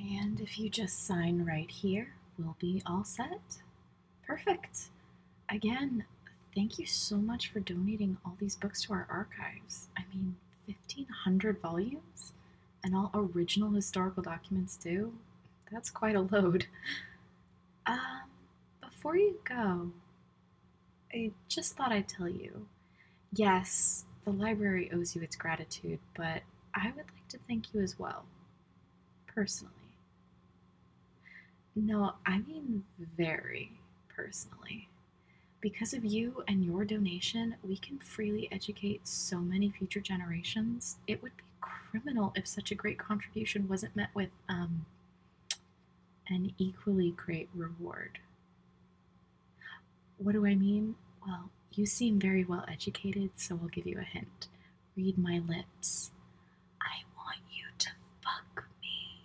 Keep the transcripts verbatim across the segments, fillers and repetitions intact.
And if you just sign right here, we'll be all set. Perfect. Again, thank you so much for donating all these books to our archives. I mean, fifteen hundred volumes? And all original historical documents, too? That's quite a load. Um, before you go, I just thought I'd tell you. Yes, the library owes you its gratitude, but I would like to thank you as well. Personally. No, I mean very personally. Because of you and your donation, we can freely educate so many future generations. It would be criminal if such a great contribution wasn't met with, um, an equally great reward. What do I mean? Well, you seem very well educated, so I'll give you a hint. Read my lips. I want you to fuck me.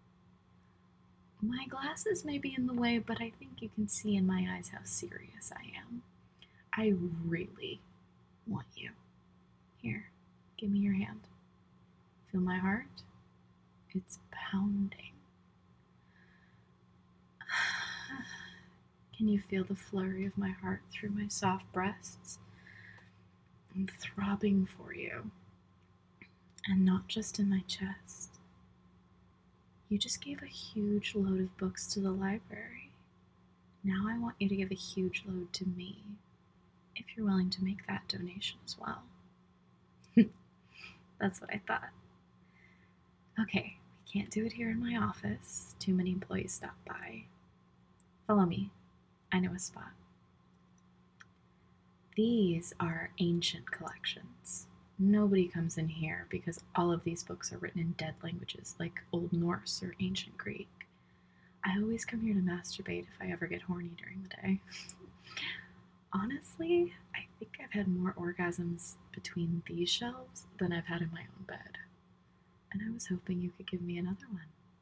My glasses may be in the way, but I think you can see in my eyes how serious I am. I really want you. Here, give me your hand. Feel my heart? It's pounding. Can you feel the flurry of my heart through my soft breasts? I'm throbbing for you. And not just in my chest. You just gave a huge load of books to the library. Now I want you to give a huge load to me, if you're willing to make that donation as well. That's what I thought. Okay, we can't do it here in my office. Too many employees stop by. Follow me. I know a spot. These are ancient collections. Nobody comes in here because all of these books are written in dead languages like Old Norse or Ancient Greek. I always come here to masturbate if I ever get horny during the day. Honestly, I think I've had more orgasms between these shelves than I've had in my own bed. And I was hoping you could give me another one.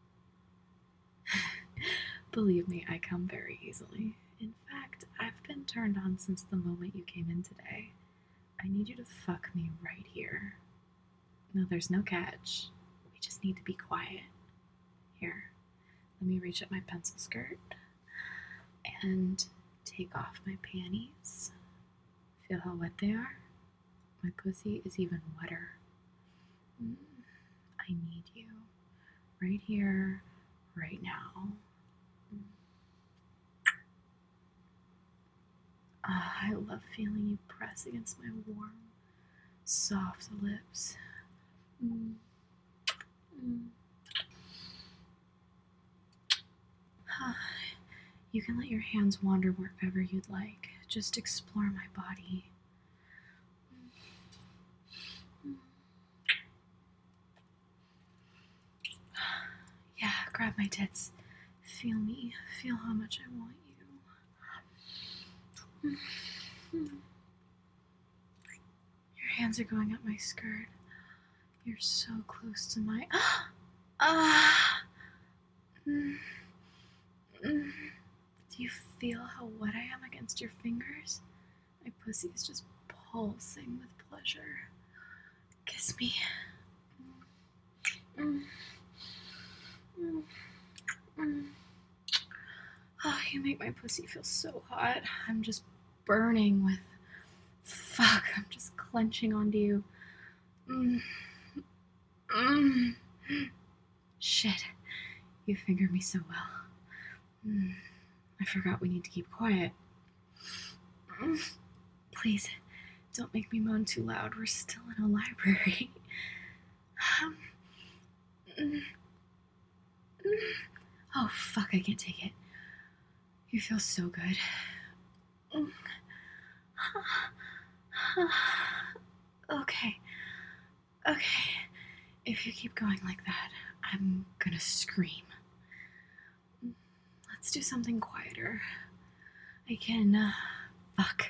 Believe me, I come very easily. In fact, I've been turned on since the moment you came in today. I need you to fuck me right here. No, there's no catch. We just need to be quiet. Here, let me reach up my pencil skirt and take off my panties. Feel how wet they are? My pussy is even wetter. Mm, I need you. Right here, right now. Ah, I love feeling you press against my warm, soft lips. Mm. Mm. You can let your hands wander wherever you'd like. Just explore my body. Yeah, grab my tits. Feel me. Feel how much I want you. Your hands are going up my skirt. You're so close to my... Ah! Mm. Mm. Do you feel how wet I am against your fingers? My pussy is just pulsing with pleasure. Kiss me. Mm. Mm. Mm. Oh, you make my pussy feel so hot. I'm just burning with... Fuck, I'm just clenching onto you. Mm. Mm. Shit, you finger me so well. Mm. I forgot we need to keep quiet. Mm. Please, don't make me moan too loud. We're still in a library. Um, mm. Mm. Oh, fuck, I can't take it. You feel so good. Mm. Okay. Okay. If you keep going like that, I'm gonna scream. Let's do something quieter. I can, uh, fuck.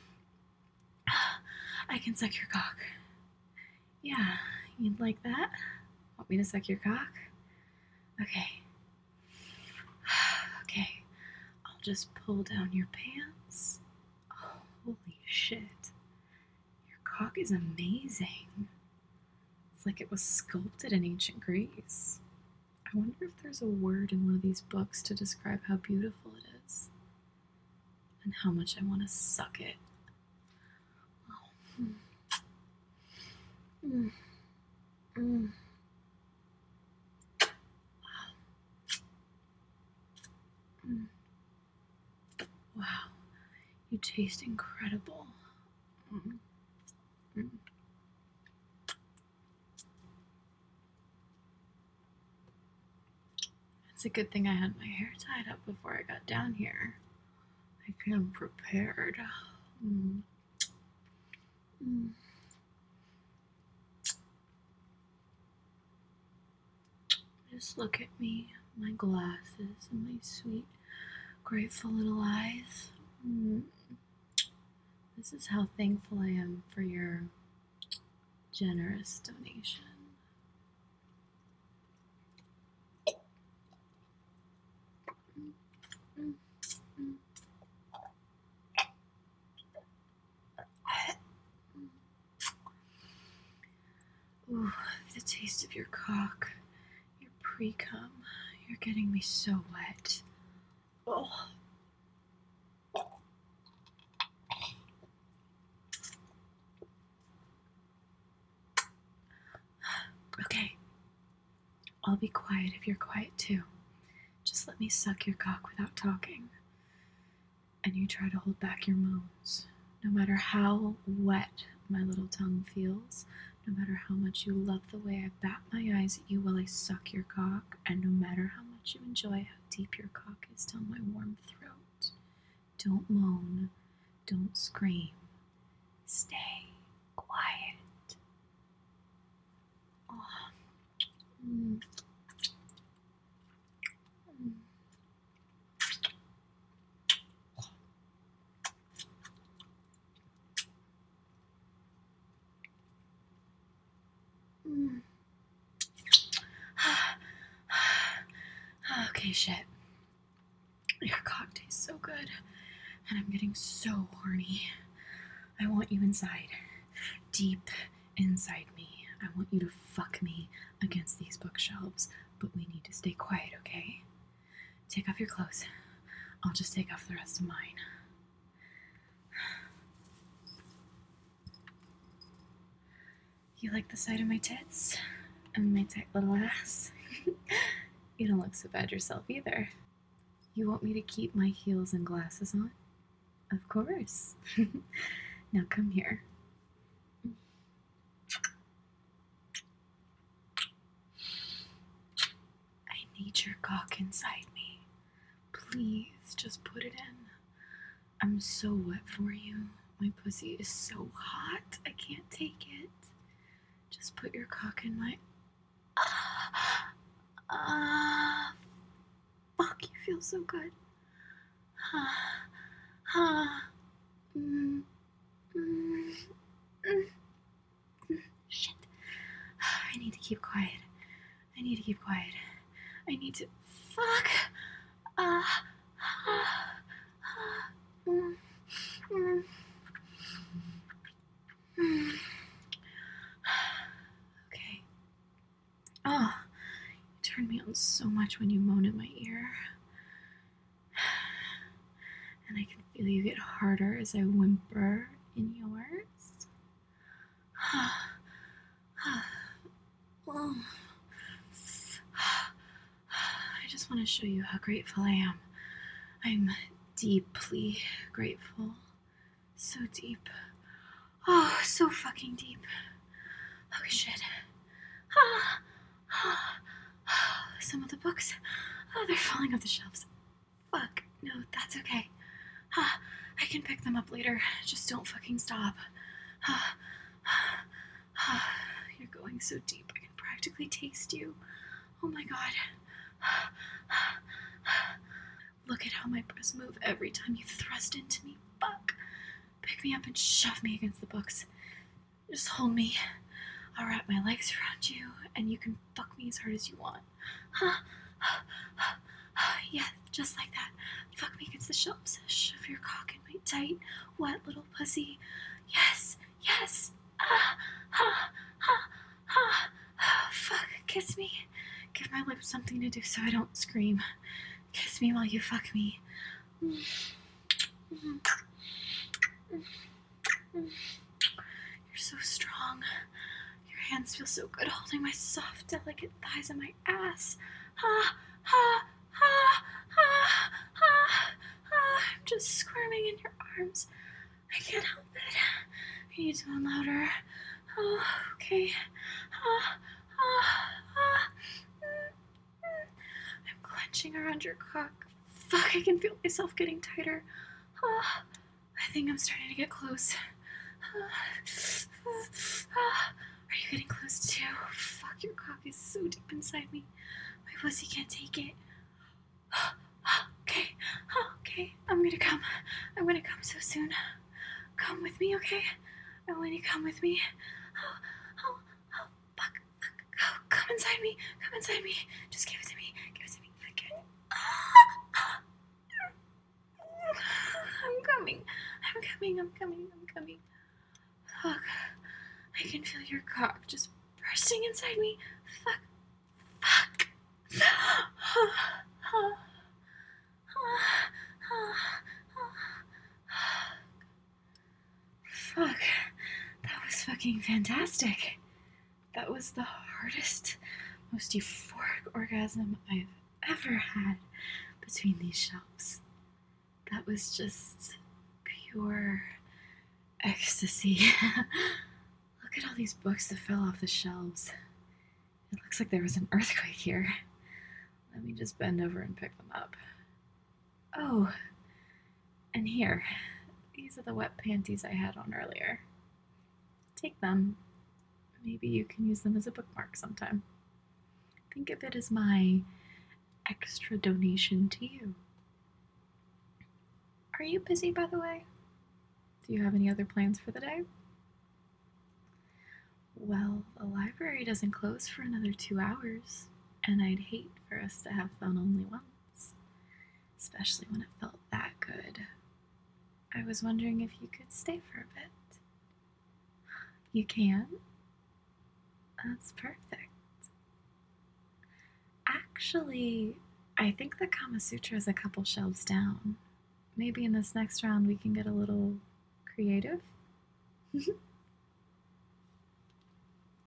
I can suck your cock. Yeah, you'd like that? Want me to suck your cock? Okay. Okay. I'll just pull down your pants. Oh, holy shit. Your cock is amazing. It's like it was sculpted in ancient Greece. I wonder if there's a word in one of these books to describe how beautiful it is and how much I want to suck it. Oh. Mm. Mm. Mm. Mm. Wow, you taste incredible. Mm. Mm. It's a good thing I had my hair tied up before I got down here. I came prepared. Mm. Mm. Just look at me, my glasses, and my sweet, grateful little eyes. Mm. This is how thankful I am for your generous donation. Mm. Mm. Ooh, the taste of your cock, your pre-cum. You're getting me so wet. Oh. Okay. I'll be quiet if you're quiet too. Just let me suck your cock without talking. And you try to hold back your moans. No matter how wet my little tongue feels, no matter how much you love the way I bat my eyes at you while I suck your cock, and no matter how much you enjoy how deep your cock is down my warm throat, don't moan, don't scream, stay quiet. Oh. Mm. Mm. Mm. Okay, shit. Your cock tastes so good, and I'm getting so horny. I want you inside, deep inside me. I want you to fuck me against these bookshelves, but we need to stay quiet, okay? Take off your clothes. I'll just take off the rest of mine. You like the sight of my tits? And my tight little ass? You don't look so bad yourself either. You want me to keep my heels and glasses on? Of course. Now come here. I need your cock inside me. Please, just put it in. I'm so wet for you. My pussy is so hot. I can't take it. Just put your cock in my... Ah, ah, fuck, you feel so good. Ah, ah, mm, mm, mm, mm, shit. I need to keep quiet. I need to keep quiet. I need to... Fuck. Ah, ah, ah, mm, mm, mm. Okay. Oh, you turn me on so much when you moan in my ear. And I can feel you get harder as I whimper in yours. Oh. I just want to show you how grateful I am. I'm deeply grateful. So deep. Oh, so fucking deep. Oh, shit. Ah, ah, ah. Some of the books, oh, they're falling off the shelves. Fuck, no, that's okay. Ah, I can pick them up later. Just don't fucking stop. Ah, ah, ah. You're going so deep, I can practically taste you. Oh my god. Ah, ah, ah. Look at how my breasts move every time you thrust into me. Fuck. Pick me up and shove me against the books. Just hold me. I'll wrap my legs around you, and you can fuck me as hard as you want. Huh? Yeah, just like that. Fuck me against the shelves. Shove your cock in my tight, wet little pussy. Yes, yes. Ah, ah, ah, ah, ah. Fuck, kiss me. give my lips something to do so I don't scream. Kiss me while you fuck me. You're so strong. Your hands feel so good holding my soft, delicate thighs and my ass. Ha, ha, ha, ha, ha, ha. I'm just squirming in your arms. I can't help it. I need to moan louder. Oh, okay. Ah, ah, ah. I'm clenching around your cock. Fuck, I can feel myself getting tighter. Ah, I think I'm starting to get close. Ah, ah. Are you getting close too? Fuck, your cock is so deep inside me. My pussy can't take it. Okay, okay, I'm gonna come. I'm gonna come so soon. Come with me, okay? I want you to come with me. Oh, oh, oh, fuck, fuck. Oh, come inside me. Come inside me. Just give it to me. Give it to me. Okay. Ah, I'm coming. I'm coming. I'm coming. I'm coming. Fuck. I can feel your cock just bursting inside me. Fuck. Fuck. Fuck. That was fucking fantastic. That was the hardest, most euphoric orgasm I've ever had between these shelves. That was just pure ecstasy. Look at all these books that fell off the shelves. It looks like there was an earthquake here. Let me just bend over and pick them up. Oh, and here. These are the wet panties I had on earlier. Take them. Maybe you can use them as a bookmark sometime. Think of it as my extra donation to you. Are you busy, by the way? Do you have any other plans for the day? Well, the library doesn't close for another two hours, and I'd hate for us to have fun only once, especially when it felt that good. I was wondering if you could stay for a bit. You can? That's perfect. Actually, I think the Kama Sutra is a couple shelves down. Maybe in this next round we can get a little creative?